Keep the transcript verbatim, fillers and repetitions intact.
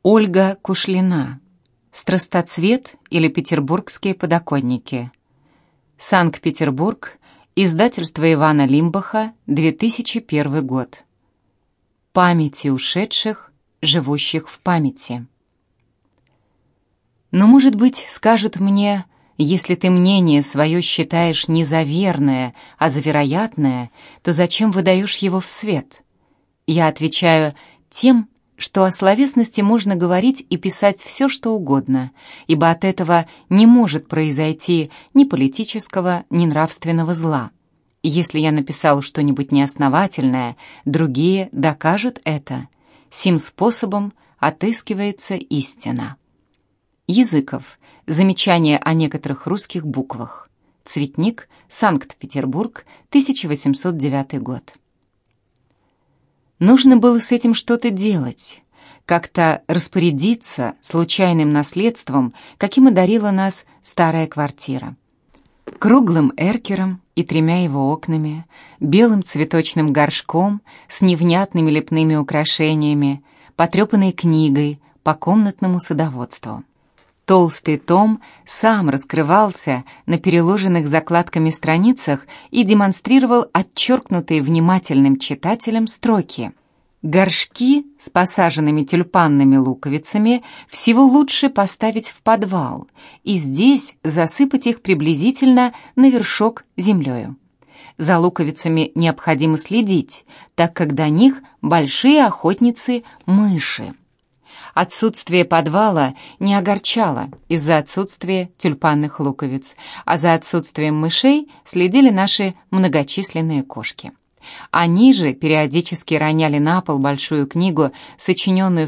Ольга Кушлина. «Страстоцвет» или «Петербургские подоконники». Санкт-Петербург. Издательство Ивана Лимбаха. две тысячи первый год. Памяти ушедших, живущих в памяти. Но, может быть, скажут мне, если ты мнение свое считаешь не за верное, а за вероятное, то зачем выдаешь его в свет? Я отвечаю тем, что о словесности можно говорить и писать все, что угодно, ибо от этого не может произойти ни политического, ни нравственного зла. Если я написал что-нибудь неосновательное, другие докажут это. Сим способом отыскивается истина. Языков. Замечание о некоторых русских буквах. Цветник. Санкт-Петербург. тысяча восемьсот девятый год. Нужно было с этим что-то делать, как-то распорядиться случайным наследством, каким одарила нас старая квартира. Круглым эркером и тремя его окнами, белым цветочным горшком с невнятными лепными украшениями, потрепанной книгой по комнатному садоводству. Толстый том сам раскрывался на переложенных закладками страницах и демонстрировал отчеркнутые внимательным читателем строки. Горшки с посаженными тюльпанными луковицами всего лучше поставить в подвал и здесь засыпать их приблизительно на вершок землею. За луковицами необходимо следить, так как до них большие охотницы мыши. Отсутствие подвала не огорчало из-за отсутствия тюльпанных луковиц, а за отсутствием мышей следили наши многочисленные кошки. Они же периодически роняли на пол большую книгу, сочиненную